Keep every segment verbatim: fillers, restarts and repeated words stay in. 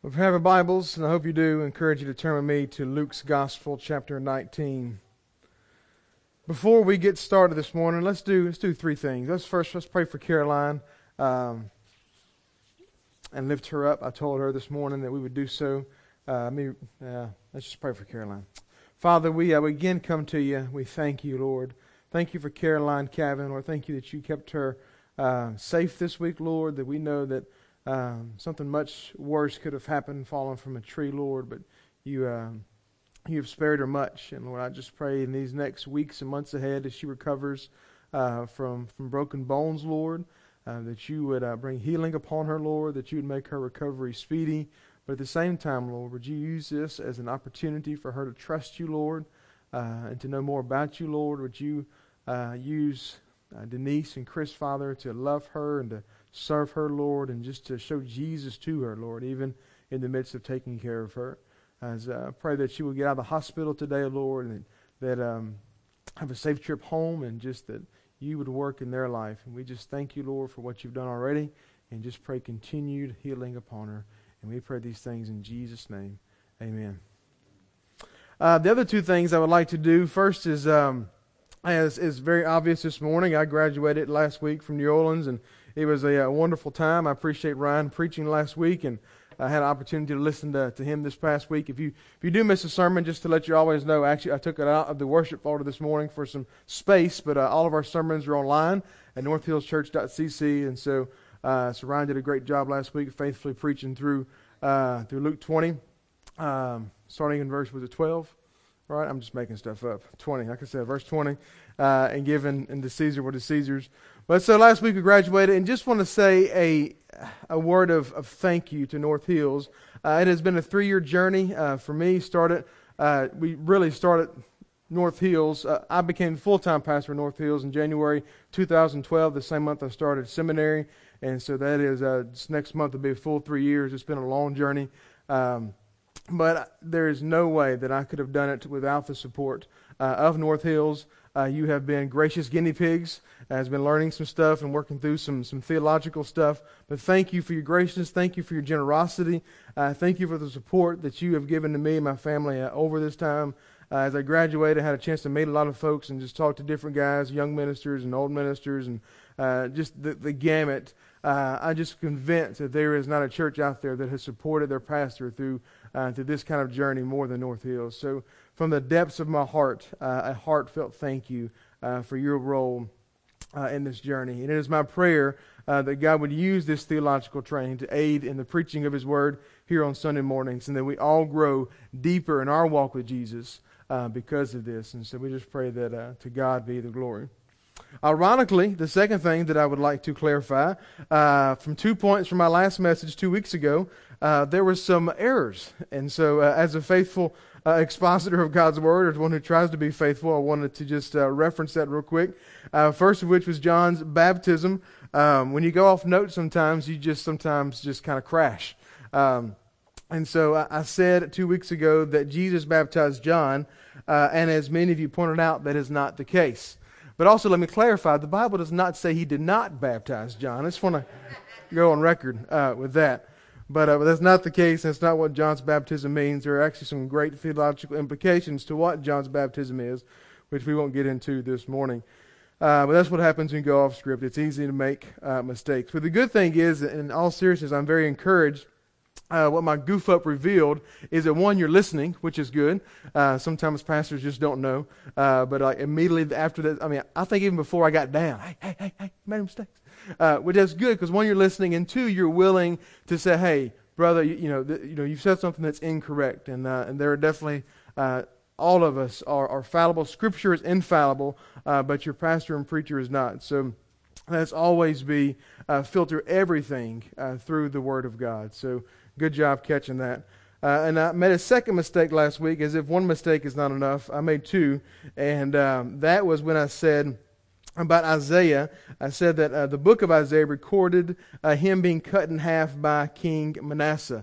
Well, if you have your Bibles, and I hope you do, I encourage you to turn with me to Luke's Gospel, chapter nineteen. Before we get started this morning, let's do let's do three things. Let's first let's pray for Caroline um, and lift her up. I told her this morning that we would do so. Uh, me, uh, let's just pray for Caroline. Father, we, uh, we again come to you. We thank you, Lord. Thank you for Caroline Cavan, Lord. Thank you that you kept her uh, safe this week, Lord. That we know that Um, something much worse could have happened, falling from a tree, Lord, but you um, you have spared her much. And Lord, I just pray in these next weeks and months ahead as she recovers uh, from, from broken bones, Lord, uh, that you would uh, bring healing upon her, Lord, that you would make her recovery speedy. But at the same time, Lord, would you use this as an opportunity for her to trust you, Lord, uh, and to know more about you, Lord? Would you uh, use uh, Denise and Chris, Father, to love her and to serve her, Lord, and just to show Jesus to her, Lord, even in the midst of taking care of her. As I uh, pray that she will get out of the hospital today, Lord, and that um, have a safe trip home, and just that you would work in their life. And we just thank you, Lord, for what you've done already, and just pray continued healing upon her. And we pray these things in Jesus' name. Amen. Uh, the other two things I would like to do, first is, um, as is very obvious this morning, I graduated last week from New Orleans, and it was a, a wonderful time. I appreciate Ryan preaching last week, and I had an opportunity to listen to, to him this past week. If you if you do miss a sermon, just to let you always know, actually I took it out of the worship folder this morning for some space, but uh, all of our sermons are online at north hills church dot c c, and so uh, so Ryan did a great job last week, faithfully preaching through uh, through Luke twenty, um, starting in verse, was it twelve? All right, I'm just making stuff up. twenty, like I said, verse twenty, uh, and giving unto Caesar what is Caesar's. But so last week we graduated, and just want to say a a word of, of thank you to North Hills. Uh, it has been a three-year journey uh, for me. Started, uh, we really started North Hills. Uh, I became full-time pastor of North Hills in January two thousand twelve, the same month I started seminary, and so that is uh, this next month will be a full three years. It's been a long journey. Um, But there is no way that I could have done it without the support uh, of North Hills. Uh, you have been gracious guinea pigs. Has been learning some stuff and working through some some theological stuff. But thank you for your graciousness. Thank you for your generosity. Uh, thank you for the support that you have given to me and my family uh, over this time. Uh, as I graduated, I had a chance to meet a lot of folks and just talk to different guys, young ministers and old ministers, and uh, just the, the gamut. Uh, I'm just convinced that there is not a church out there that has supported their pastor through uh, through this kind of journey more than North Hills. So from the depths of my heart, uh, a heartfelt thank you uh, for your role uh, in this journey. And it is my prayer uh, that God would use this theological training to aid in the preaching of His Word here on Sunday mornings, and that we all grow deeper in our walk with Jesus uh, because of this. And so we just pray that uh, to God be the glory. Ironically, the second thing that I would like to clarify, uh, from two points from my last message two weeks ago, uh, there were some errors. And so uh, as a faithful uh, expositor of God's Word, or as one who tries to be faithful, I wanted to just uh, reference that real quick. Uh, first of which was John's baptism. Um, when you go off note sometimes, you just sometimes just kind of crash. Um, and so I, I said two weeks ago that Jesus baptized John, uh, and as many of you pointed out, that is not the case. But also, let me clarify, the Bible does not say he did not baptize John. I just want to go on record uh, with that. But uh, that's not the case. That's not what John's baptism means. There are actually some great theological implications to what John's baptism is, which we won't get into this morning. Uh, but that's what happens when you go off script. It's easy to make uh, mistakes. But the good thing is, in all seriousness, I'm very encouraged. Uh, what my goof up revealed is that, one, you're listening, which is good. Uh, sometimes pastors just don't know. Uh, but like immediately after that, I mean, I think even before I got down, hey, hey, hey, hey, made mistakes. Uh, which is good, because one, you're listening, and two, you're willing to say, hey, brother, you, you know, th- you know, you've said something that's incorrect, and uh, and there are definitely uh, all of us are, are fallible. Scripture is infallible, uh, but your pastor and preacher is not. So let's always be uh, filter everything uh, through the Word of God. So good job catching that. Uh, and I made a second mistake last week, as if one mistake is not enough. I made two, and um, that was when I said about Isaiah. I said that uh, the book of Isaiah recorded uh, him being cut in half by King Manasseh.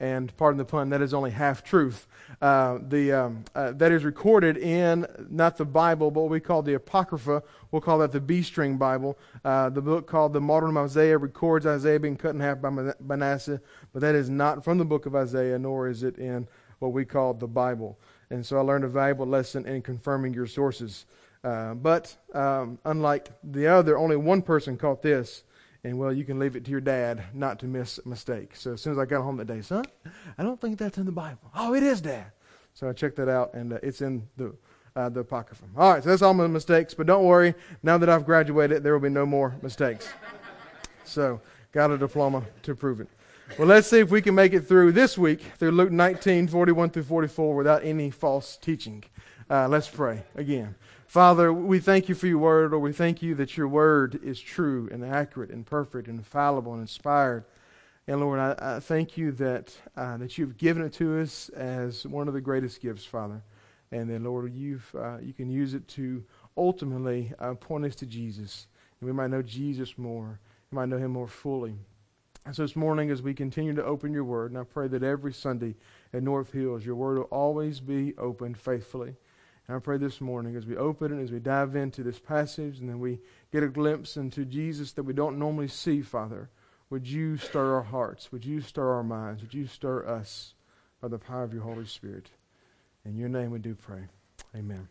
and pardon the pun, that is only half truth. Uh, the um, uh, that is recorded in not the Bible, but what we call the Apocrypha. We'll call that the B-string Bible. Uh, the book called the Modern Isaiah records Isaiah being cut in half by Manasseh, but that is not from the book of Isaiah, nor is it in what we call the Bible. And so I learned a valuable lesson in confirming your sources. Uh, but um, unlike the other, only one person caught this. And, well, you can leave it to your dad not to miss a mistake. So as soon as I got home that day, son, I don't think that's in the Bible. Oh, it is, Dad. So I checked that out, and uh, it's in the uh, the Apocrypha. All right, so that's all my mistakes. But don't worry, now that I've graduated, there will be no more mistakes. So got a diploma to prove it. Well, let's see if we can make it through this week, through Luke nineteen, forty-one through forty-four, without any false teaching. Uh, let's pray again. Father, we thank you for your word, or we thank you that your word is true and accurate and perfect and infallible and inspired. And Lord, I, I thank you that uh, that you've given it to us as one of the greatest gifts, Father. And then, Lord, you've uh, you can use it to ultimately uh, point us to Jesus. And we might know Jesus more. We might know him more fully. And so this morning, as we continue to open your word, and I pray that every Sunday at North Hills, your word will always be opened faithfully. And I pray this morning as we open it, as we dive into this passage, and then we get a glimpse into Jesus that we don't normally see, Father, would you stir our hearts? Would you stir our minds? Would you stir us by the power of your Holy Spirit? In your name we do pray. Amen.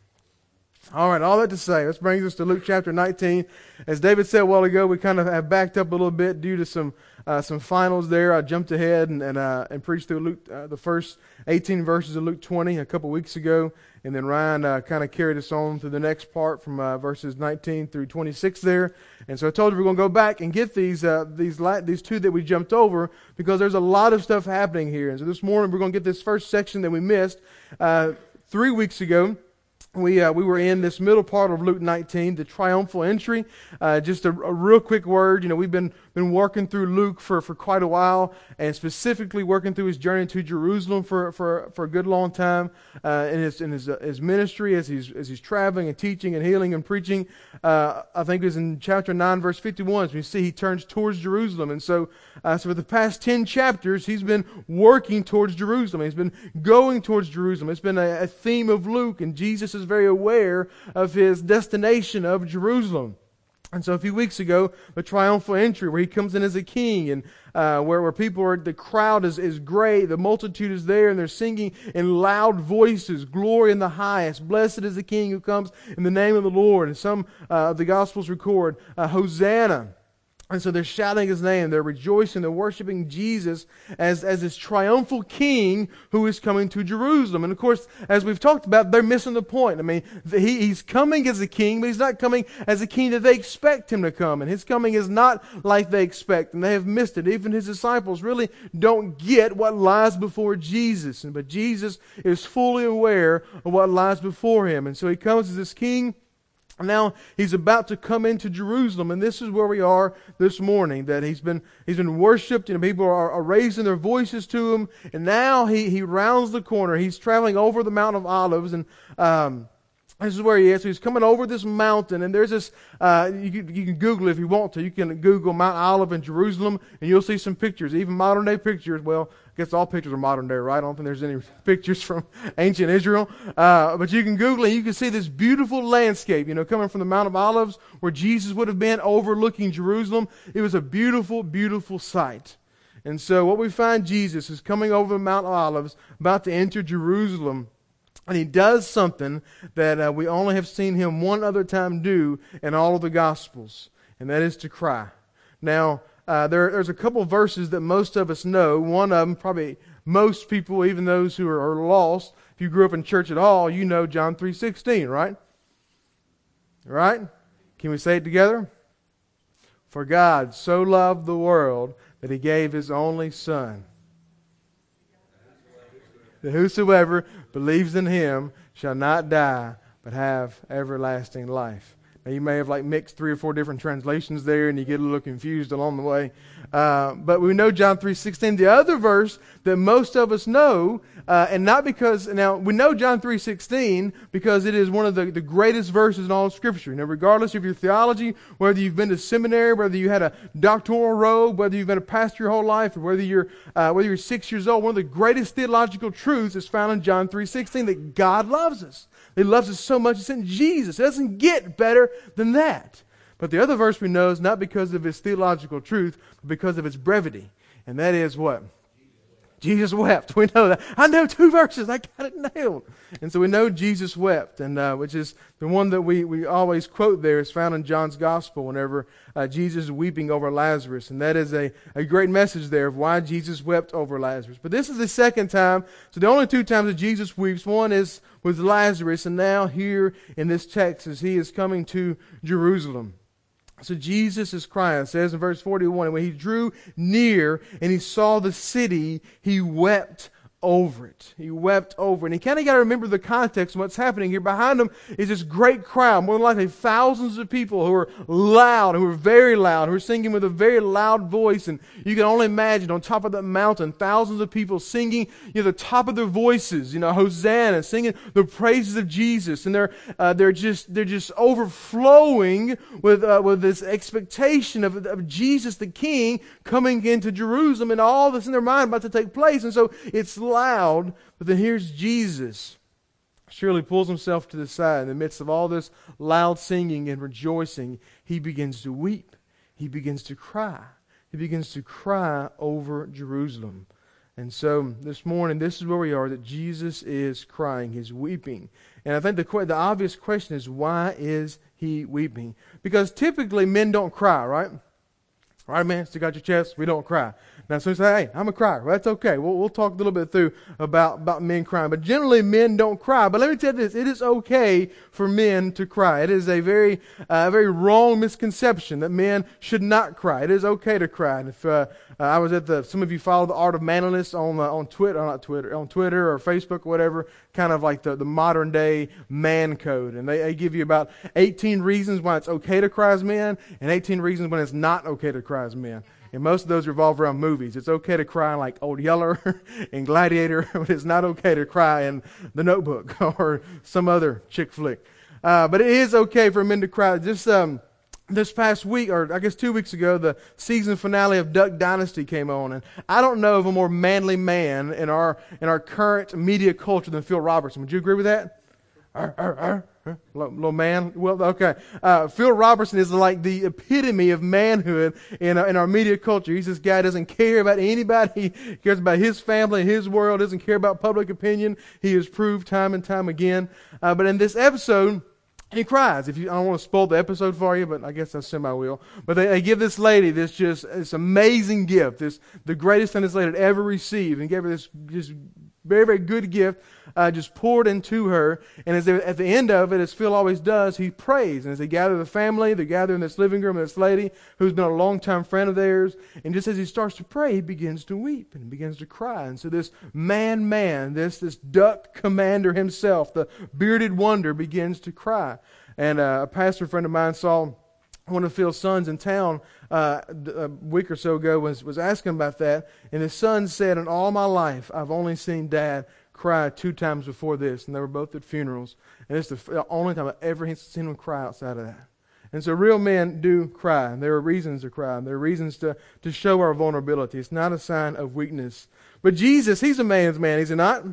All right, all that to say, this brings us to Luke chapter nineteen. As David said a while ago, we kind of have backed up a little bit due to some uh, some finals there. I jumped ahead and and, uh, and preached through Luke, uh, the first eighteen verses of Luke twenty a couple weeks ago, and then Ryan uh, kind of carried us on through the next part from uh, verses nineteen through twenty-six there. And so I told you we're going to go back and get these uh, these la- these two that we jumped over, because there's a lot of stuff happening here. And so this morning we're going to get this first section that we missed uh, three weeks ago. We uh, we were in this middle part of Luke nineteen, the triumphal entry. Uh, just a, a real quick word. You know, we've been been working through Luke for, for quite a while, and specifically working through his journey to Jerusalem for for, for a good long time uh, in his in his uh, his ministry as he's as he's traveling and teaching and healing and preaching. Uh, I think it was in chapter nine, verse fifty-one. As we see, he turns towards Jerusalem, and so uh, so for the past ten chapters, he's been working towards Jerusalem. He's been going towards Jerusalem. It's been a, a theme of Luke, and Jesus is very aware of his destination of Jerusalem. And so a few weeks ago, the triumphal entry, where he comes in as a king, and uh, where, where people are, the crowd is, is great, the multitude is there, and they're singing in loud voices, glory in the highest, blessed is the king who comes in the name of the Lord. And some uh, of the Gospels record, uh, Hosanna. And so they're shouting his name, they're rejoicing, they're worshiping Jesus as, as this triumphal king who is coming to Jerusalem. And of course, as we've talked about, they're missing the point. I mean, he, he's coming as a king, but he's not coming as a king that they expect him to come. And his coming is not like they expect, and they have missed it. Even his disciples really don't get what lies before Jesus. But Jesus is fully aware of what lies before him. And so he comes as this king. Now he's about to come into Jerusalem, and this is where we are this morning. That he's been he's been worshipped, and people are, are raising their voices to him. And now he he rounds the corner. He's traveling over the Mount of Olives, and um, this is where he is. So he's coming over this mountain, and there's this. Uh, you can, you can Google it if you want to. You can Google Mount Olive in Jerusalem, and you'll see some pictures, even modern day pictures. Well, I guess all pictures are modern day, right? I don't think there's any pictures from ancient Israel. Uh, but you can Google it, and you can see this beautiful landscape, you know, coming from the Mount of Olives, where Jesus would have been overlooking Jerusalem. It was a beautiful, beautiful sight. And so what we find, Jesus is coming over the Mount of Olives, about to enter Jerusalem. And he does something that uh, we only have seen him one other time do in all of the Gospels, and that is to cry. Now, uh, there, there's a couple verses that most of us know. One of them, probably most people, even those who are, are lost, if you grew up in church at all, you know John three sixteen, right? Right? Can we say it together? For God so loved the world that he gave his only Son, that whosoever believes in him shall not die, but have everlasting life. You may have like mixed three or four different translations there, and you get a little confused along the way. Uh, but we know John three sixteen. The other verse that most of us know, uh, and not because, now we know John three sixteen because it is one of the, the greatest verses in all of Scripture. Now, regardless of your theology, whether you've been to seminary, whether you had a doctoral robe, whether you've been a pastor your whole life, or whether you're uh, whether you're six years old, one of the greatest theological truths is found in John three sixteen, that God loves us. He loves us so much, He sent Jesus. It doesn't get better than that. But the other verse we know is not because of its theological truth, but because of its brevity. And that is what? Jesus wept. We know that. I know two verses. I got it nailed. And so we know Jesus wept, and uh, which is the one that we, we always quote there is found in John's Gospel whenever uh, Jesus is weeping over Lazarus. And that is a, a great message there of why Jesus wept over Lazarus. But this is the second time. So the only two times that Jesus weeps, one is with Lazarus, and now here in this text as he is coming to Jerusalem. So Jesus is crying. It says in verse forty-one, and when he drew near and he saw the city, he wept over it. He wept over it. And you kind of got to remember the context of what's happening here. Behind him is this great crowd, more than likely thousands of people who are loud, who are very loud, who are singing with a very loud voice. And you can only imagine on top of that mountain, thousands of people singing, you know, the top of their voices, you know, Hosanna, singing the praises of Jesus. And they're uh, they're just they're just overflowing with uh, with this expectation of, of Jesus the King coming into Jerusalem, and all this in their mind about to take place. And so it's loud, but then here's Jesus. Surely pulls himself to the side in the midst of all this loud singing and rejoicing. He begins to weep. He begins to cry. He begins to cry over Jerusalem. And so this morning, this is where we are, that Jesus is crying. He's weeping. And I think the the obvious question is, why is he weeping? Because typically men don't cry, right? All right, man, stick out your chest. We don't cry. Now, some say, hey, I'm a crier. Well, that's okay. We'll, we'll talk a little bit through about, about men crying. But generally, men don't cry. But let me tell you this. It is okay for men to cry. It is a very uh, very wrong misconception that men should not cry. It is okay to cry. And if uh, uh, I was at the, some of you follow the Art of Manliness on uh, on Twitter, not Twitter, on Twitter or Facebook or whatever, kind of like the, the modern day man code. And they, they give you about eighteen reasons why it's okay to cry as men and eighteen reasons when it's not okay to cry as men. And most of those revolve around movies. It's okay to cry like Old Yeller and Gladiator, but it's not okay to cry in The Notebook or some other chick flick. Uh, but it is okay for men to cry. Just um, this past week, or I guess two weeks ago, the season finale of Duck Dynasty came on, and I don't know of a more manly man in our in our current media culture than Phil Robertson. Would you agree with that? Arr, arr, arr. Huh? Little, little man. Well, okay. Uh, Phil Robertson is like the epitome of manhood in uh, in our media culture. He's this guy who doesn't care about anybody. He cares about his family, his world. Doesn't care about public opinion. He has proved time and time again. Uh, but in this episode, he cries. If you, I don't want to spoil the episode for you, but I guess I semi will. But they, they give this lady this just this amazing gift, this the greatest thing this lady had ever received, and gave her this just very very good gift. Uh, just poured into her, and as they, at the end of it, as Phil always does, he prays. And as they gather the family, they gather in this living room, and this lady who's been a longtime friend of theirs, and just as he starts to pray, he begins to weep and begins to cry. And so this man, man, this this duck commander himself, the bearded wonder, begins to cry. And uh, a pastor friend of mine saw one of Phil's sons in town uh, a week or so ago, was was asking about that, and his son said, "In all my life, I've only seen Dad cry two times before this," and they were both at funerals. And it's the only time I've ever seen him cry outside of that. And so real men do cry. And there are reasons to cry. And there are reasons to, to show our vulnerability. It's not a sign of weakness. But Jesus, he's a man's man, is he not?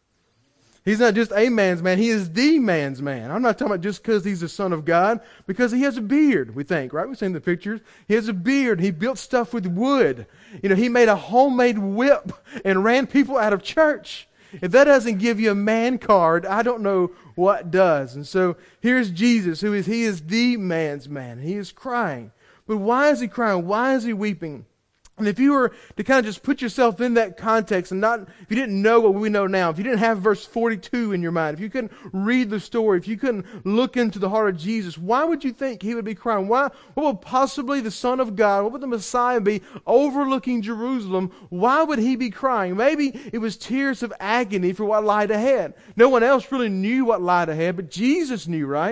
He's not just a man's man. He is the man's man. I'm not talking about just because he's the Son of God, because he has a beard, we think, right? We've seen the pictures. He has a beard. He built stuff with wood. You know, he made a homemade whip and ran people out of church. If that doesn't give you a man card, I don't know what does. And so here's Jesus, who is, he is the man's man. He is crying. But why is he crying? Why is he weeping? And if you were to kind of just put yourself in that context and not, if you didn't know what we know now, if you didn't have verse forty-two in your mind, if you couldn't read the story, if you couldn't look into the heart of Jesus, why would you think he would be crying? Why? What would possibly the Son of God, what would the Messiah be overlooking Jerusalem? Why would he be crying? Maybe it was tears of agony for what lied ahead. No one else really knew what lied ahead, but Jesus knew, right?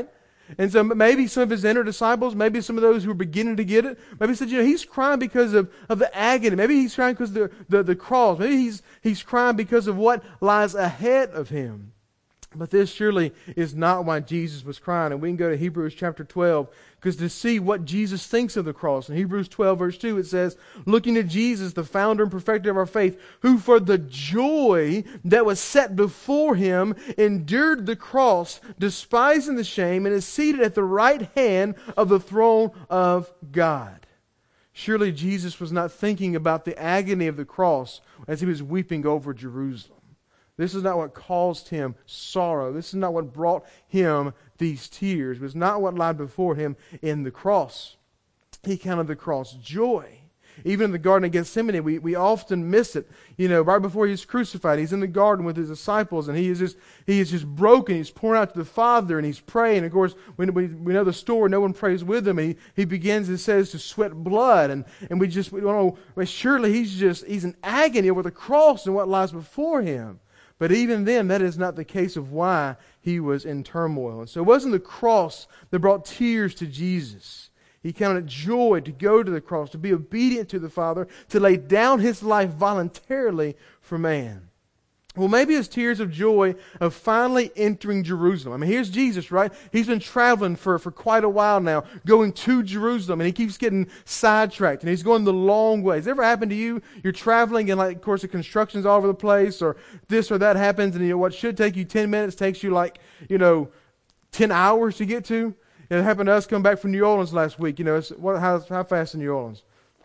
And so maybe some of his inner disciples, maybe some of those who were beginning to get it, maybe he said, you know, he's crying because of, of the agony. Maybe he's crying because of the, the, the cross. Maybe he's, he's crying because of what lies ahead of him. But this surely is not why Jesus was crying. And we can go to Hebrews chapter twelve, because to see what Jesus thinks of the cross. In Hebrews twelve verse two it says, looking to Jesus, the founder and perfecter of our faith, who for the joy that was set before him endured the cross, despising the shame, and is seated at the right hand of the throne of God. Surely Jesus was not thinking about the agony of the cross as he was weeping over Jerusalem. This is not what caused him sorrow. This is not what brought him these tears. It was not what lied before him in the cross. He counted the cross joy. Even in the Garden of Gethsemane, we, we often miss it. You know, right before he's crucified, he's in the garden with his disciples, and he is just he is just broken. He's pouring out to the Father, and he's praying. Of course, we, we, we know the story. No one prays with him. He he begins, it says, to sweat blood, and, and we just we don't know. Well, surely he's just he's in agony over the cross and what lies before him. But even then, that is not the case of why he was in turmoil. And so it wasn't the cross that brought tears to Jesus. He counted it joy to go to the cross, to be obedient to the Father, to lay down his life voluntarily for man. Well, maybe it's tears of joy of finally entering Jerusalem. I mean, here's Jesus, right? He's been traveling for, for quite a while now, going to Jerusalem, and he keeps getting sidetracked, and he's going the long way. Has it ever happened to you? You're traveling, and like, of course, the construction's all over the place, or this or that happens, and you know what should take you ten minutes takes you like, you know, ten hours to get to. It happened to us coming back from New Orleans last week. You know, it's, what, how, how fast in New Orleans?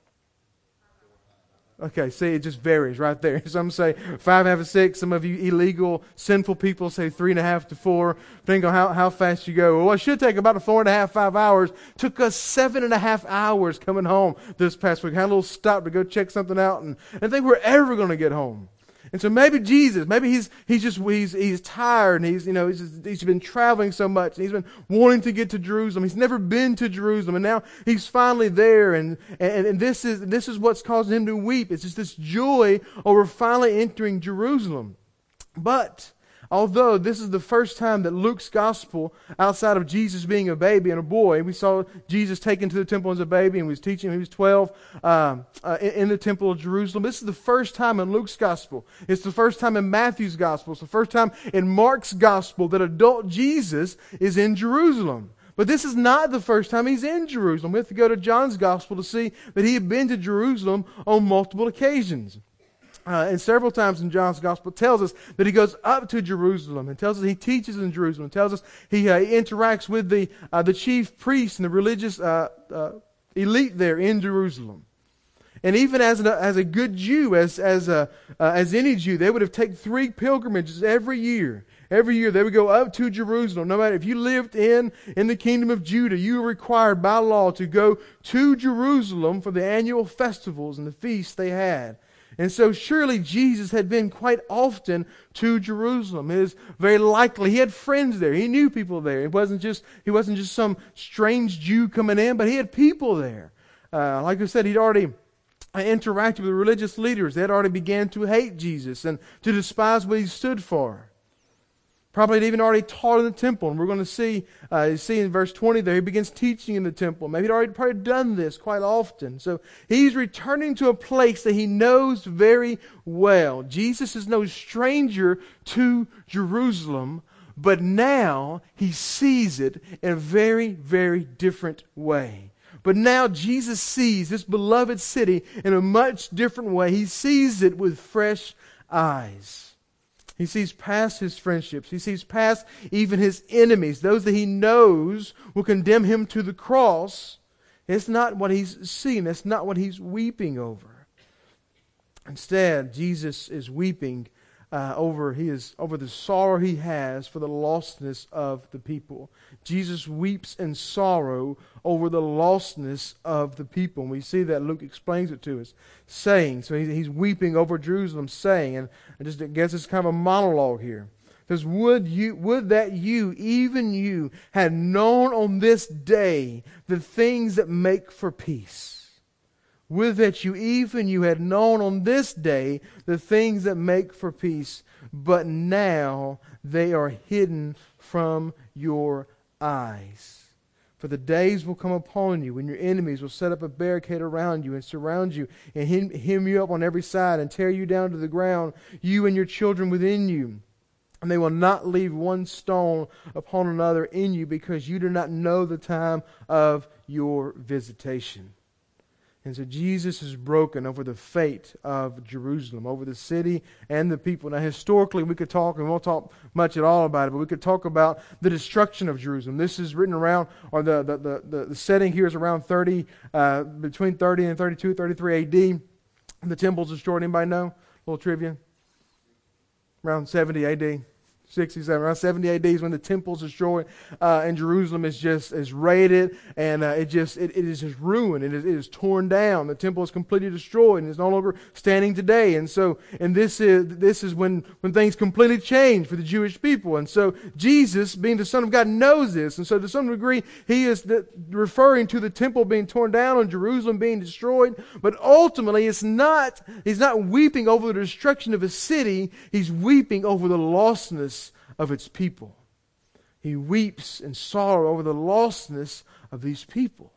Okay, see, it just varies right there. Some say five and a half to six. Some of you illegal, sinful people say three and a half to four, depending on how, how fast you go. Well, it should take about a four and a half, five hours. Took us seven and a half hours coming home this past week. Had a little stop to go check something out, and I didn't think we were ever going to get home. And so maybe Jesus, maybe he's he's just he's he's tired, and he's you know he's just, he's been traveling so much, and he's been wanting to get to Jerusalem. He's never been to Jerusalem, and now he's finally there, and and, and this is this is what's causing him to weep. It's just this joy over finally entering Jerusalem. But although this is the first time that Luke's gospel, outside of Jesus being a baby and a boy, we saw Jesus taken to the temple as a baby and was teaching when he was twelve um, uh, in, in the temple of Jerusalem. This is the first time in Luke's gospel. It's the first time in Matthew's gospel. It's the first time in Mark's gospel that adult Jesus is in Jerusalem. But this is not the first time he's in Jerusalem. We have to go to John's gospel to see that he had been to Jerusalem on multiple occasions. Uh, and several times in John's gospel tells us that he goes up to Jerusalem, and tells us he teaches in Jerusalem, and tells us he uh, interacts with the uh, the chief priests and the religious uh, uh, elite there in Jerusalem. And even as a, as a good Jew, as as a, uh, as any Jew, they would have taken three pilgrimages every year. Every year they would go up to Jerusalem. No matter if you lived in, in the kingdom of Judah, you were required by law to go to Jerusalem for the annual festivals and the feasts they had. And so surely Jesus had been quite often to Jerusalem. It is very likely he had friends there. He knew people there. It wasn't just he wasn't just some strange Jew coming in, but he had people there. Uh, like I said, he'd already interacted with the religious leaders. They had already began to hate Jesus and to despise what he stood for. Probably had even already taught in the temple. And we're going to see, uh, see in verse twenty there, he begins teaching in the temple. Maybe he'd already probably done this quite often. So he's returning to a place that he knows very well. Jesus is no stranger to Jerusalem, but now he sees it in a very, very different way. But now Jesus sees this beloved city in a much different way. He sees it with fresh eyes. He sees past his friendships. He sees past even his enemies, those that he knows will condemn him to the cross. It's not what he's seeing. That's not what he's weeping over. Instead, Jesus is weeping uh, over his over the sorrow he has for the lostness of the people. Jesus weeps in sorrow over the lostness of the people. And we see that Luke explains it to us, saying, so he's weeping over Jerusalem, saying, and I just I guess it's kind of a monologue here. It says, would you, would that you, even you, had known on this day the things that make for peace. Would that you, even you, had known on this day the things that make for peace, but now they are hidden from your eyes. For the days will come upon you when your enemies will set up a barricade around you and surround you and hem, hem you up on every side and tear you down to the ground, you and your children within you. And they will not leave one stone upon another in you, because you do not know the time of your visitation. And so Jesus is broken over the fate of Jerusalem, over the city and the people. Now, historically, we could talk, and we won't talk much at all about it, but we could talk about the destruction of Jerusalem. This is written around, or the the the, the setting here is around thirty, uh, between thirty and thirty-two, thirty-three A D. The temple's destroyed. Anybody know? A little trivia. Around seventy A D. sixty-seven, around seventy A D is when the temple's destroyed, uh, and Jerusalem is just is raided, and uh, it just it, it is just ruined. It is, it is torn down. The temple is completely destroyed, and is no longer standing today. And so, and this is this is when when things completely change for the Jewish people. And so, Jesus, being the Son of God, knows this, and so to some degree, he is the, referring to the temple being torn down and Jerusalem being destroyed. But ultimately, it's not. He's not weeping over the destruction of a city. He's weeping over the lostness of its people. He weeps in sorrow over the lostness of these people.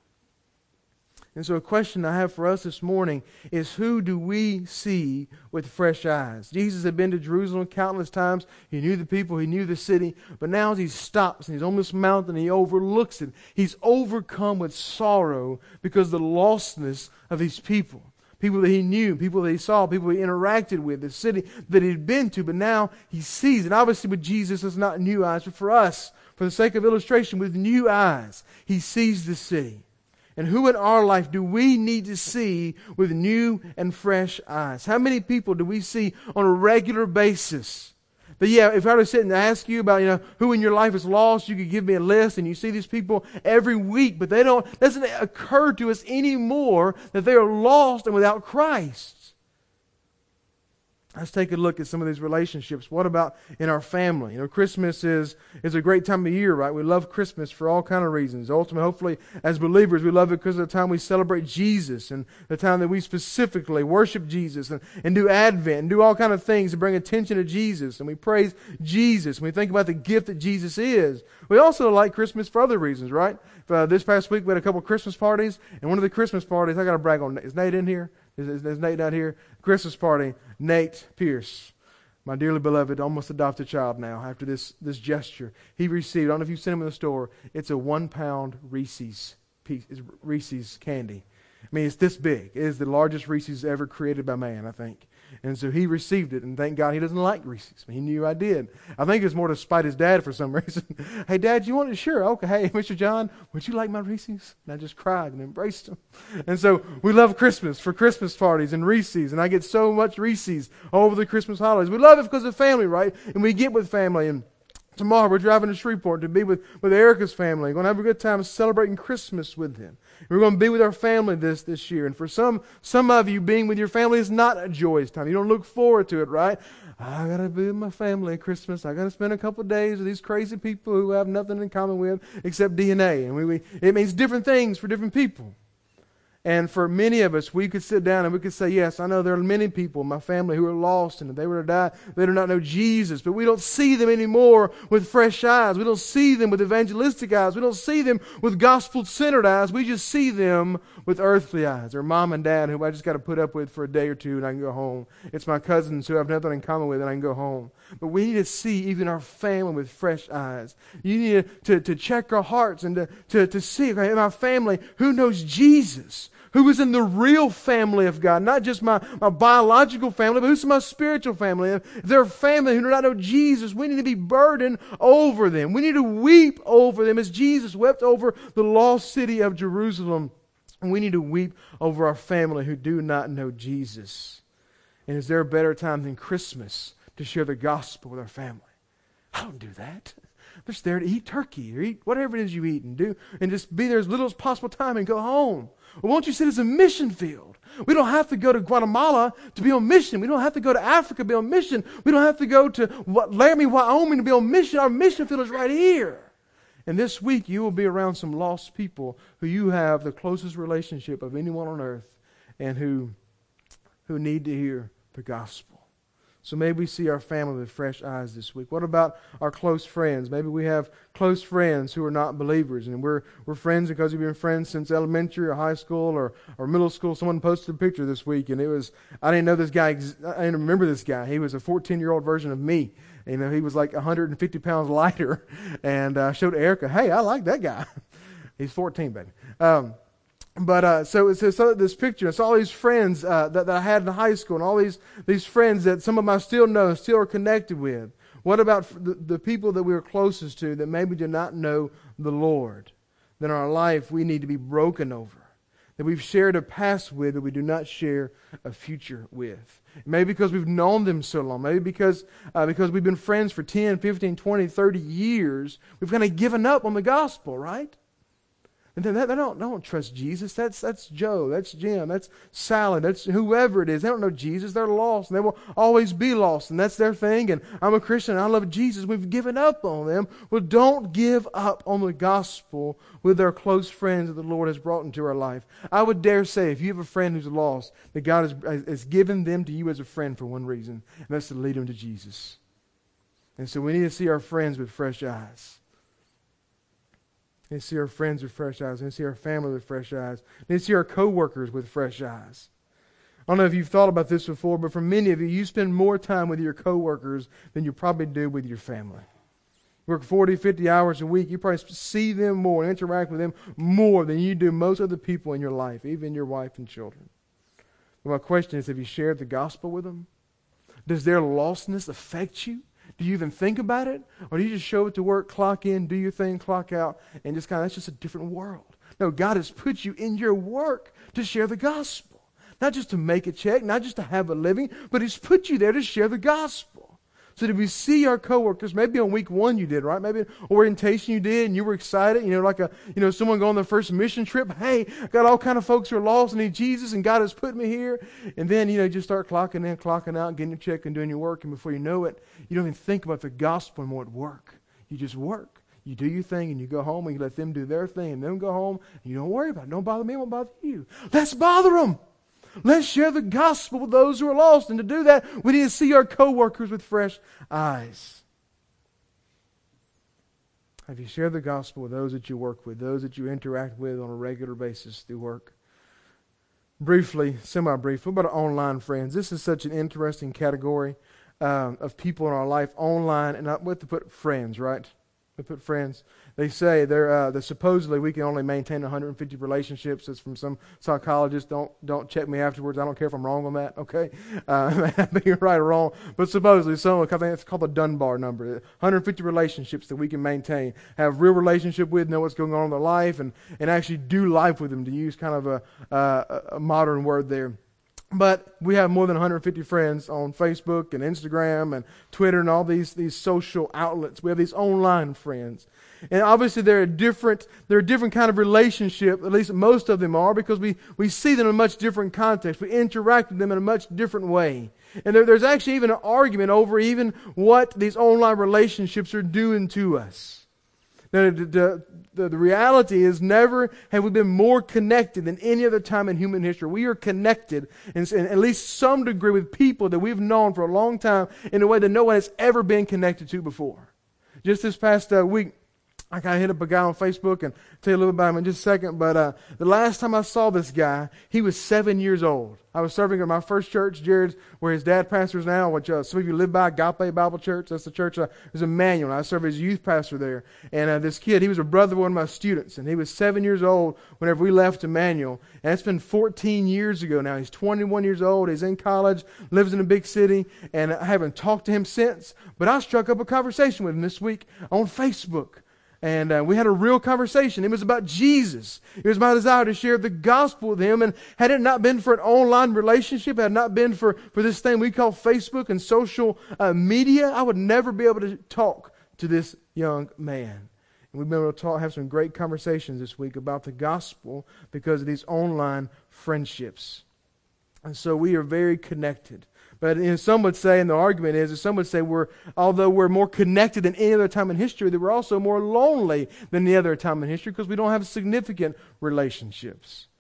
And so a question I have for us this morning is, who do we see with fresh eyes? Jesus had been to Jerusalem countless times. He knew the people, he knew the city, but now as he stops and he's on this mountain, he overlooks it. He's overcome with sorrow because of the lostness of these people. People that he knew, people that he saw, people he interacted with, the city that he'd been to, but now he sees it. Obviously with Jesus, it's not new eyes, but for us, for the sake of illustration, with new eyes, he sees the city. And who in our life do we need to see with new and fresh eyes? How many people do we see on a regular basis? But yeah, if I were to sit and ask you about, you know, who in your life is lost, you could give me a list, and you see these people every week, but they don't, it doesn't occur to us anymore that they are lost and without Christ. Let's take a look at some of these relationships. What about in our family? You know, Christmas is, is a great time of year, right? We love Christmas for all kind of reasons. Ultimately, hopefully, as believers, we love it because of the time we celebrate Jesus and the time that we specifically worship Jesus and, and do Advent and do all kind of things to bring attention to Jesus. And we praise Jesus. And we think about the gift that Jesus is. We also like Christmas for other reasons, right? Uh, this past week, we had a couple of Christmas parties. And one of the Christmas parties, I got to brag on Nate. Is Nate in here? Is, is, is Nate not here? Christmas party, Nate Pierce, my dearly beloved, almost adopted child now, after this, this gesture, he received, I don't know if you've seen him in the store, it's a one pound Reese's piece, Reese's candy. I mean, it's this big. It is the largest Reese's ever created by man, I think. And so he received it, and thank God he doesn't like Reese's. He knew I did. I think it's more to spite his dad for some reason. Hey, Dad, you want it? Sure. Okay. Hey, Mister John, would you like my Reese's? And I just cried and embraced him. And so we love Christmas for Christmas parties and Reese's, and I get so much Reese's over the Christmas holidays. We love it because of family, right? And we get with family, and tomorrow we're driving to Shreveport to be with, with Erica's family. We're going to have a good time celebrating Christmas with them. We're going to be with our family this, this year. And for some some of you, being with your family is not a joyous time. You don't look forward to it, right? I got to be with my family at Christmas. I got to spend a couple of days with these crazy people who have nothing in common with except D N A. And we, we it means different things for different people. And for many of us, we could sit down and we could say, yes, I know there are many people in my family who are lost, and if they were to die, they do not know Jesus. But we don't see them anymore with fresh eyes. We don't see them with evangelistic eyes. We don't see them with gospel-centered eyes. We just see them with earthly eyes. Or mom and dad who I just got to put up with for a day or two and I can go home. It's my cousins who I have nothing in common with and I can go home. But we need to see even our family with fresh eyes. You need to, to check our hearts and to, to, to see, okay, in our family, who knows Jesus? Who is in the real family of God, not just my, my biological family, but who's my spiritual family. If they're a family who do not know Jesus, we need to be burdened over them. We need to weep over them as Jesus wept over the lost city of Jerusalem. And we need to weep over our family who do not know Jesus. And is there a better time than Christmas to share the gospel with our family? I don't do that. I'm just there to eat turkey or eat whatever it is you eat and do, and just be there as little as possible time and go home. Well, won't you see it as a mission field? We don't have to go to Guatemala to be on mission. We don't have to go to Africa to be on mission. We don't have to go to Laramie, Wyoming to be on mission. Our mission field is right here. And this week you will be around some lost people who you have the closest relationship of anyone on earth and who, who need to hear the gospel. So maybe we see our family with fresh eyes this week. What about our close friends? Maybe we have close friends who are not believers, and we're we're friends because we've been friends since elementary or high school or, or middle school. Someone posted a picture this week, and it was, I didn't know this guy, I didn't remember this guy. He was a fourteen-year-old version of me. You know, he was like one hundred fifty pounds lighter, and I uh, showed Erica, hey, I like that guy. He's fourteen, baby. Um, But uh, so it's so this picture. It's all these friends uh, that, that I had in high school, and all these these friends that some of them I still know, still are connected with. What about the, the people that we are closest to that maybe do not know the Lord? Then our life we need to be broken over. That we've shared a past with that we do not share a future with. Maybe because we've known them so long. Maybe because uh, because we've been friends for ten, fifteen, twenty, thirty years. We've kind of given up on the gospel, right? And then they don't, they don't trust Jesus. That's that's Joe. That's Jim. That's Sally. That's whoever it is. They don't know Jesus. They're lost. And they will always be lost. And that's their thing. And I'm a Christian. And I love Jesus. We've given up on them. Well, don't give up on the gospel with our close friends that the Lord has brought into our life. I would dare say if you have a friend who's lost, that God has, has given them to you as a friend for one reason. And that's to lead them to Jesus. And so we need to see our friends with fresh eyes. We need to see our friends with fresh eyes. We need to see our family with fresh eyes. We need to see our co-workers with fresh eyes. I don't know if you've thought about this before, but for many of you, you spend more time with your co-workers than you probably do with your family. You work forty, fifty hours a week. You probably see them more and interact with them more than you do most other people in your life, even your wife and children. But my question is, have you shared the gospel with them? Does their lostness affect you? Do you even think about it? Or do you just show up to work, clock in, do your thing, clock out, and just kind of, that's just a different world? No, God has put you in your work to share the gospel. Not just to make a check, not just to have a living, but He's put you there to share the gospel. So did we see our coworkers? Maybe on week one you did, right? Maybe in orientation you did, and you were excited. You know, like a you know someone going on their first mission trip. Hey, I got all kind of folks who are lost and need Jesus, and God has put me here. And then you know, you just start clocking in, clocking out, getting your check, and doing your work. And before you know it, you don't even think about the gospel anymore at work. You just work. You do your thing, and you go home, and you let them do their thing, and them go home. And you don't worry about it. Don't bother me. It won't bother you. Let's bother them. Let's share the gospel with those who are lost. And to do that, we need to see our co-workers with fresh eyes. Have you shared the gospel with those that you work with, those that you interact with on a regular basis through work? Briefly, semi-briefly, what about online friends? This is such an interesting category um, of people in our life, online, and not what to put friends, right? We put friends. They say they're uh, that supposedly we can only maintain one hundred fifty relationships. That's from some psychologist. Don't don't check me afterwards. I don't care if I'm wrong on that. Okay, uh, being right or wrong, but supposedly some I think it's called the Dunbar number. one hundred fifty relationships that we can maintain, have real relationship with, know what's going on in their life, and and actually do life with them. To use kind of a uh, a modern word there. But we have more than one hundred fifty friends on Facebook and Instagram and Twitter and all these, these social outlets. We have these online friends. And obviously they're a different, they're a different kind of relationship, at least most of them are, because we, we see them in a much different context. We interact with them in a much different way. And there, there's actually even an argument over even what these online relationships are doing to us. Now, the, the, the reality is never have we been more connected than any other time in human history. We are connected in, in at least some degree with people that we've known for a long time in a way that no one has ever been connected to before. Just this past uh, week, I kind of hit up a guy on Facebook and tell you a little about him in just a second. But uh, the last time I saw this guy, he was seven years old. I was serving at my first church, Jared's, where his dad pastors now, which uh, some of you live by, Agape Bible Church. That's the church. Uh, there's Emmanuel. I serve as youth pastor there. And uh, this kid, he was a brother of one of my students. And he was seven years old whenever we left Emmanuel. And it's been fourteen years ago now. He's twenty-one years old. He's in college, lives in a big city. And I haven't talked to him since. But I struck up a conversation with him this week on Facebook. And uh, we had a real conversation. It was about Jesus. It was my desire to share the gospel with him. And had it not been for an online relationship, had it not been for, for this thing we call Facebook and social uh, media, I would never be able to talk to this young man. And we've been able to talk, have some great conversations this week about the gospel because of these online friendships. And so we are very connected. But you know, some would say, and the argument is, that some would say we're, although we're more connected than any other time in history, that we're also more lonely than the other time in history because we don't have significant relationships.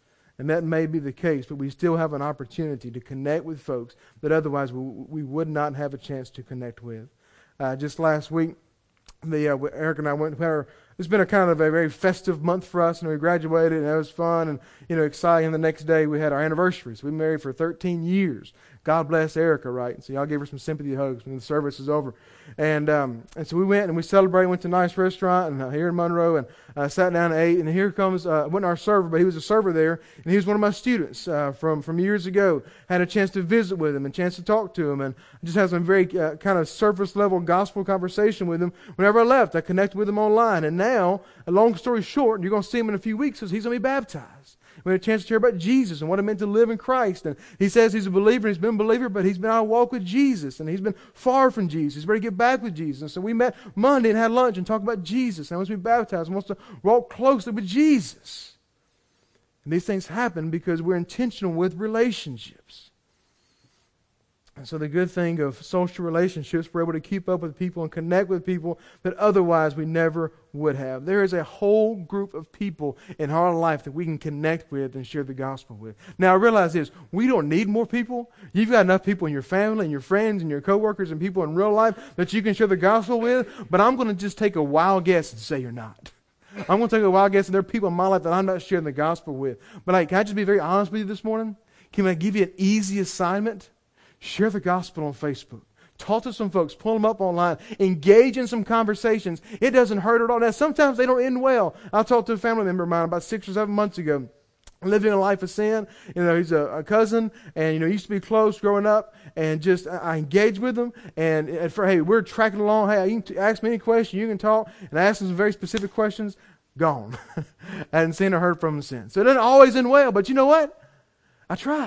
And that may be the case, but we still have an opportunity to connect with folks that otherwise we, we would not have a chance to connect with. Uh, just last week, the uh, Eric and I went. We had our, it's been a kind of a very festive month for us, and we graduated, and it was fun and you know exciting. And the next day, we had our anniversary. So we married for thirteen years. God bless Erica, right? And so y'all gave her some sympathy hugs when the service is over. And um, and so we went and we celebrated. Went to a nice restaurant and uh, here in Monroe, and uh, sat down and ate. And here comes uh, wasn't our server, but he was a server there, and he was one of my students uh, from from years ago. Had a chance to visit with him, and a chance to talk to him, and just had some very uh, kind of surface level gospel conversation with him. Whenever I left, I connected with him online, and now, a long story short, you're going to see him in a few weeks because he's going to be baptized. We had a chance to hear about Jesus and what it meant to live in Christ. And he says he's a believer, he's been a believer, but he's been on a walk with Jesus, and he's been far from Jesus. He's ready to get back with Jesus. And so we met Monday and had lunch and talked about Jesus. And wants to be baptized and wants to walk closely with Jesus. And these things happen because we're intentional with relationships. And so the good thing of social relationships, we're able to keep up with people and connect with people that otherwise we never would have. There is a whole group of people in our life that we can connect with and share the gospel with. Now I realize this, we don't need more people. You've got enough people in your family and your friends and your coworkers and people in real life that you can share the gospel with, but I'm going to just take a wild guess and say you're not. I'm going to take a wild guess and there are people in my life that I'm not sharing the gospel with. But like, can I just be very honest with you this morning? Can I give you an easy assignment? Share the gospel on Facebook. Talk to some folks. Pull them up online. Engage in some conversations. It doesn't hurt at all. Now, sometimes they don't end well. I talked to a family member of mine about six or seven months ago. Living a life of sin. You know, he's a, a cousin, and, you know, used to be close growing up, and just, I, I engaged with him, and, and for, hey, we're tracking along. Hey, you can t- ask me any question. You can talk. And I asked him some very specific questions. Gone. I hadn't seen or heard from him since. So it doesn't always end well, but you know what? I tried.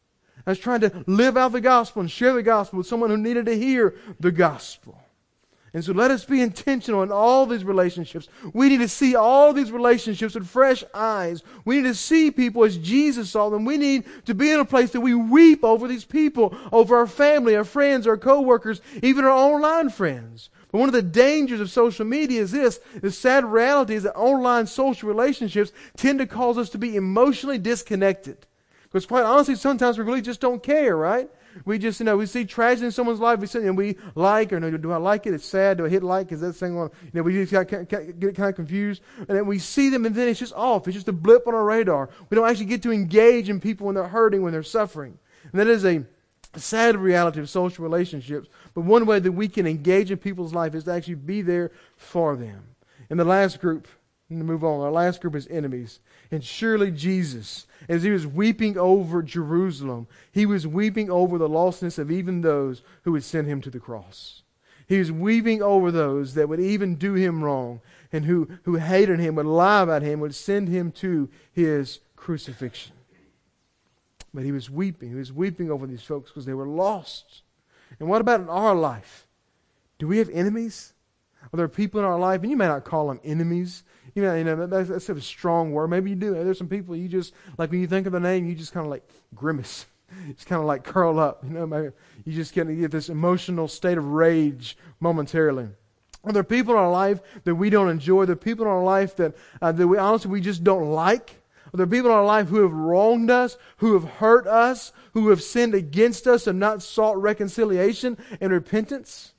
I was trying to live out the gospel and share the gospel with someone who needed to hear the gospel. And so let us be intentional in all these relationships. We need to see all these relationships with fresh eyes. We need to see people as Jesus saw them. We need to be in a place that we weep over these people, over our family, our friends, our coworkers, even our online friends. But one of the dangers of social media is this. The sad reality is that online social relationships tend to cause us to be emotionally disconnected. Because quite honestly, sometimes we really just don't care, right? We just, you know, we see tragedy in someone's life, we say, and we like, or no, do I like it? It's sad. Do I hit like? Is that thing on? You know, we just get kind of confused. And then we see them, and then it's just off. It's just a blip on our radar. We don't actually get to engage in people when they're hurting, when they're suffering. And that is a sad reality of social relationships. But one way that we can engage in people's life is to actually be there for them. And the last group, and to move on, our last group is enemies. And surely Jesus, as he was weeping over Jerusalem, he was weeping over the lostness of even those who would send him to the cross. He was weeping over those that would even do him wrong and who, who hated him, would lie about him, would send him to his crucifixion. But he was weeping. He was weeping over these folks because they were lost. And what about in our life? Do we have enemies? Are there people in our life, and you may not call them enemies. You know, you know that's, that's a strong word. Maybe you do. There's some people you just, like when you think of the name, you just kind of like grimace. It's kind of like curl up. You know, maybe you just get, get this emotional state of rage momentarily. Are there people in our life that we don't enjoy? Are there people in our life that, uh, that we honestly we just don't like? Are there people in our life who have wronged us, who have hurt us, who have sinned against us and not sought reconciliation and repentance?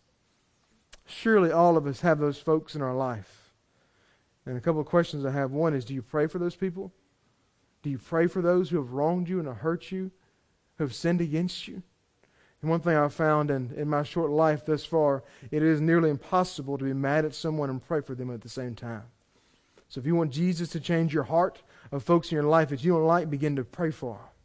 Surely all of us have those folks in our life. And a couple of questions I have. One is, do you pray for those people? Do you pray for those who have wronged you and have hurt you, who have sinned against you? And one thing I've found in, in my short life thus far, it is nearly impossible to be mad at someone and pray for them at the same time. So if you want Jesus to change your heart of folks in your life that you don't like, begin to pray for them.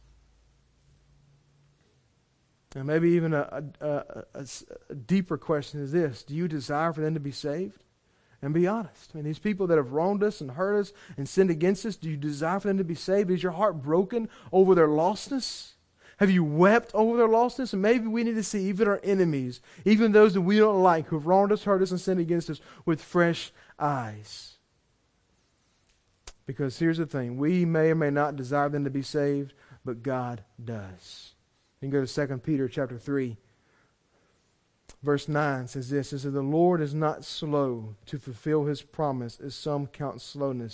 And maybe even a, a, a, a deeper question is this. Do you desire for them to be saved? And be honest. I mean, these people that have wronged us and hurt us and sinned against us, do you desire for them to be saved? Is your heart broken over their lostness? Have you wept over their lostness? And maybe we need to see even our enemies, even those that we don't like, who have wronged us, hurt us, and sinned against us with fresh eyes. Because here's the thing. We may or may not desire them to be saved, but God does. You can go to Second Peter chapter three. Verse nine says this, it says, the Lord is not slow to fulfill his promise, as some count slowness,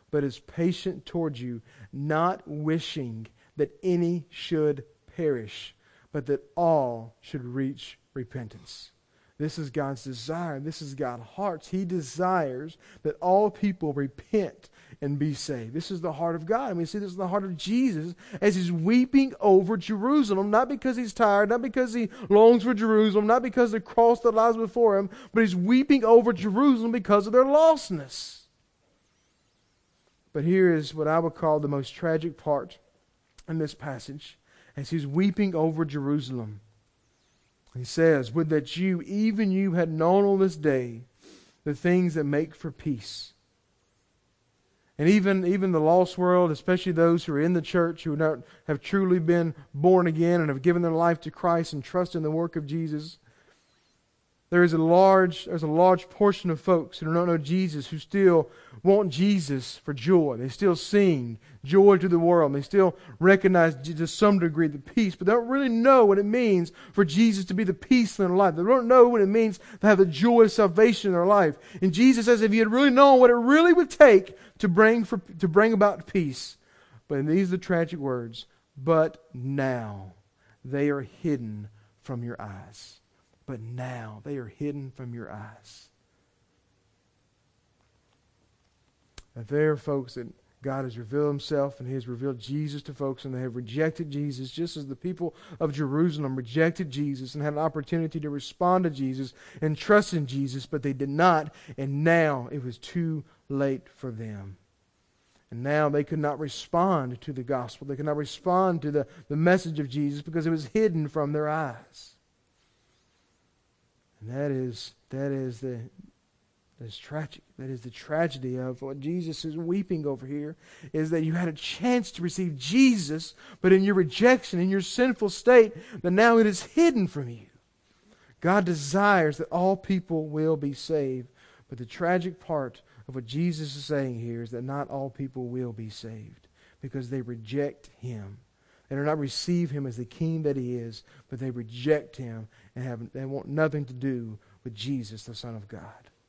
but is patient towards you, not wishing that any should perish, but that all should reach repentance. This is God's desire. This is God's heart. He desires that all people repent and be saved. This is the heart of God. And we see this in the heart of Jesus as He's weeping over Jerusalem, not because He's tired, not because He longs for Jerusalem, not because the cross that lies before Him, but He's weeping over Jerusalem because of their lostness. But here is what I would call the most tragic part in this passage, as He's weeping over Jerusalem. He says, would that you, even you, had known on this day the things that make for peace. And even, even the lost world, especially those who are in the church, who not, have truly been born again and have given their life to Christ and trust in the work of Jesus, there is a large, there's a large portion of folks who don't know Jesus who still want Jesus for joy. They still sing joy to the world. They still recognize to some degree the peace, but they don't really know what it means for Jesus to be the peace in their life. They don't know what it means to have the joy of salvation in their life. And Jesus says, if you had really known what it really would take to bring for, to bring about peace, but these are the tragic words, but now they are hidden from your eyes. But now they are hidden from your eyes. If there are folks that God has revealed Himself and He has revealed Jesus to folks and they have rejected Jesus, just as the people of Jerusalem rejected Jesus and had an opportunity to respond to Jesus and trust in Jesus, but they did not, and now it was too late for them. And now they could not respond to the gospel. They could not respond to the, the message of Jesus because it was hidden from their eyes. And that is that is the that's tragic. That is the tragedy of what Jesus is weeping over here, is that you had a chance to receive Jesus, but in your rejection, in your sinful state, that now it is hidden from you. God desires that all people will be saved, but the tragic part of what Jesus is saying here is that not all people will be saved because they reject Him. They do not receive Him as the King that He is, but they reject Him and have they want nothing to do with Jesus, the Son of God.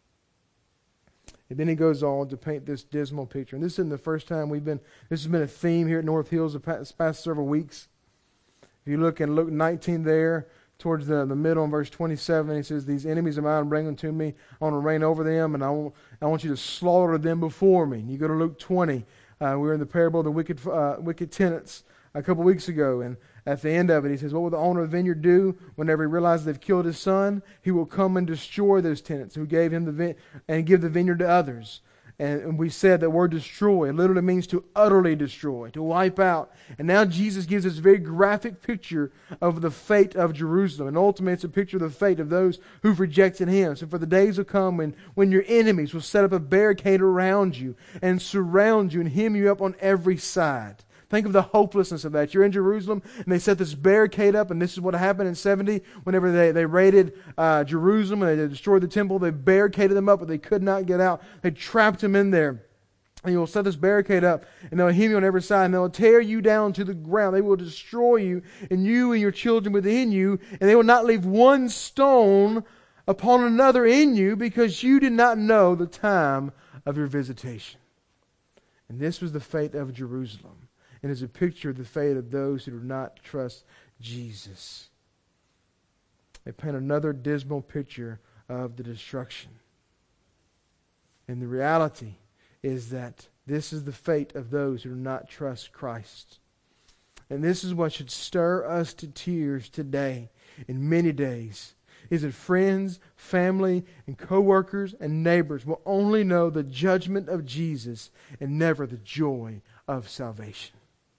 And then he goes on to paint this dismal picture. And this isn't the first time we've been, this has been a theme here at North Hills the past, past several weeks. If you look in Luke nineteen there, towards the, the middle in verse twenty-seven, he says, these enemies of mine, bring them to me. I want to reign over them, and I want, I want you to slaughter them before me. And you go to Luke twenty. Uh, we were in the parable of the wicked, uh, wicked tenants a couple weeks ago, and at the end of it, he says, what will the owner of the vineyard do whenever he realizes they've killed his son? He will come and destroy those tenants who gave him the vine- and give the vineyard to others. And, and we said that word destroy, it literally means to utterly destroy, to wipe out. And now Jesus gives this very graphic picture of the fate of Jerusalem. And ultimately, it's a picture of the fate of those who've rejected Him. So for the days will come when, when your enemies will set up a barricade around you and surround you and hem you up on every side. Think of the hopelessness of that. You're in Jerusalem, and they set this barricade up, and this is what happened in seventy. Whenever they, they raided uh, Jerusalem and they destroyed the temple, they barricaded them up, but they could not get out. They trapped them in there. And you'll set this barricade up, and they'll hem you on every side, and they'll tear you down to the ground. They will destroy you, and you and your children within you, and they will not leave one stone upon another in you, because you did not know the time of your visitation. And this was the fate of Jerusalem. And is a picture of the fate of those who do not trust Jesus. They paint another dismal picture of the destruction. And the reality is that this is the fate of those who do not trust Christ. And this is what should stir us to tears today in many days. Is that friends, family, and co-workers and neighbors will only know the judgment of Jesus and never the joy of salvation.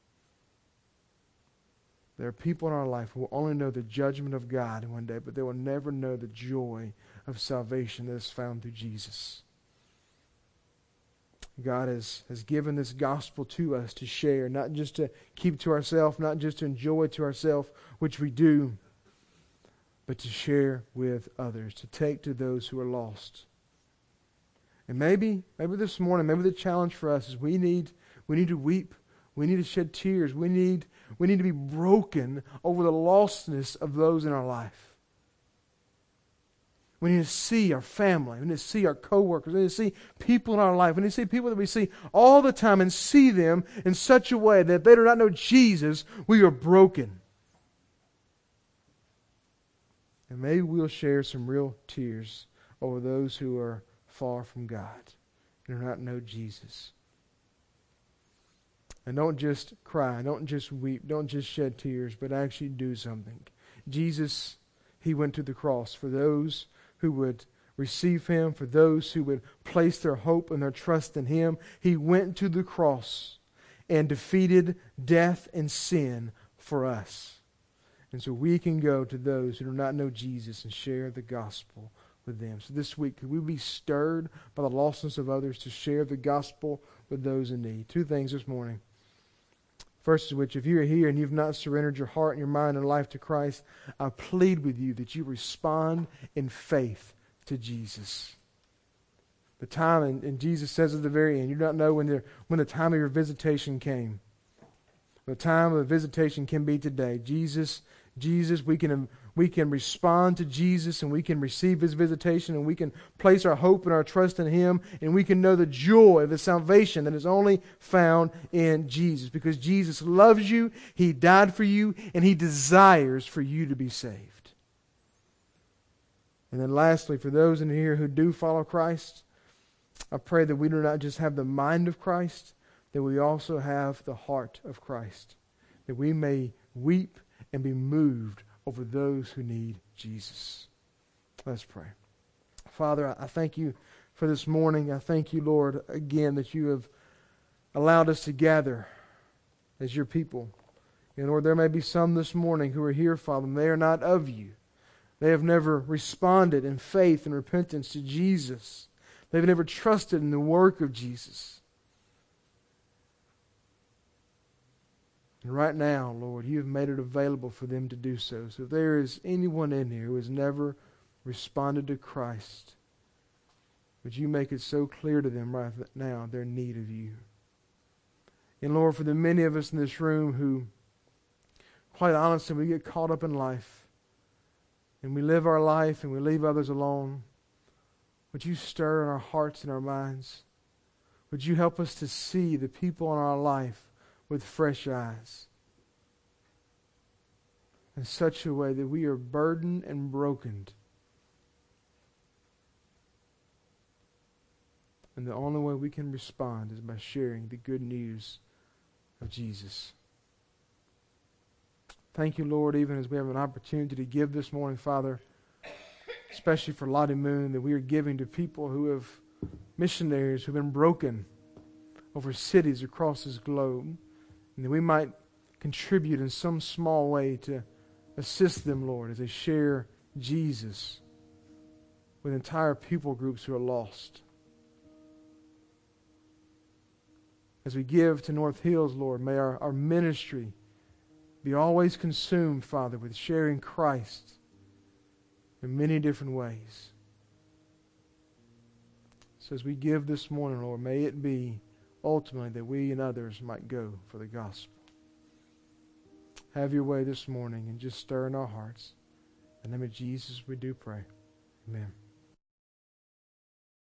There are people in our life who will only know the judgment of God one day, but they will never know the joy of salvation that is found through Jesus. God has, has given this gospel to us to share, not just to keep to ourselves, not just to enjoy to ourselves, which we do, but to share with others, to take to those who are lost. And maybe, maybe this morning, maybe the challenge for us is we need, we need to weep. We need to shed tears. We need, we need to be broken over the lostness of those in our life. We need to see our family. We need to see our coworkers. We need to see people in our life. We need to see people that we see all the time and see them in such a way that if they do not know Jesus, we are broken. And maybe we'll share some real tears over those who are far from God and do not know Jesus. And don't just cry. Don't just weep. Don't just shed tears, but actually do something. Jesus, He went to the cross for those who would receive Him, for those who would place their hope and their trust in Him. He went to the cross and defeated death and sin for us. And so we can go to those who do not know Jesus and share the gospel with them. So this week, could we be stirred by the lostness of others to share the gospel with those in need? Two things this morning. First of which, if you are here and you've not surrendered your heart and your mind and life to Christ, I plead with you that you respond in faith to Jesus. The time, and, and Jesus says at the very end, you do not know when, when the time of your visitation came. The time of the visitation can be today. Jesus, Jesus, we can we can respond to Jesus and we can receive His visitation and we can place our hope and our trust in Him and we can know the joy of the salvation that is only found in Jesus. Because Jesus loves you, He died for you, and He desires for you to be saved. And then lastly, for those in here who do follow Christ, I pray that we do not just have the mind of Christ, that we also have the heart of Christ, that we may weep and be moved over those who need Jesus. Let's pray. Father, I thank you for this morning. I thank you, Lord, again, that you have allowed us to gather as your people. And Lord, there may be some this morning who are here, Father, and they are not of you. They have never responded in faith and repentance to Jesus. They've never trusted in the work of Jesus. And right now, Lord, you have made it available for them to do so. So if there is anyone in here who has never responded to Christ, would you make it so clear to them right now their need of you? And Lord, for the many of us in this room who, quite honestly, we get caught up in life, and we live our life and we leave others alone, would you stir in our hearts and our minds? Would you help us to see the people in our life with fresh eyes, in such a way that we are burdened and broken, and the only way we can respond is by sharing the good news of Jesus. Thank you, Lord, even as we have an opportunity to give this morning, Father, especially for Lottie Moon, that we are giving to people who have, missionaries who have been broken over cities across this globe, and that we might contribute in some small way to assist them, Lord, as they share Jesus with entire people groups who are lost. As we give to North Hills, Lord, may our, our ministry be always consumed, Father, with sharing Christ in many different ways. So as we give this morning, Lord, may it be ultimately that we and others might go for the gospel. Have your way this morning and just stir in our hearts. In the name of Jesus we do pray. Amen.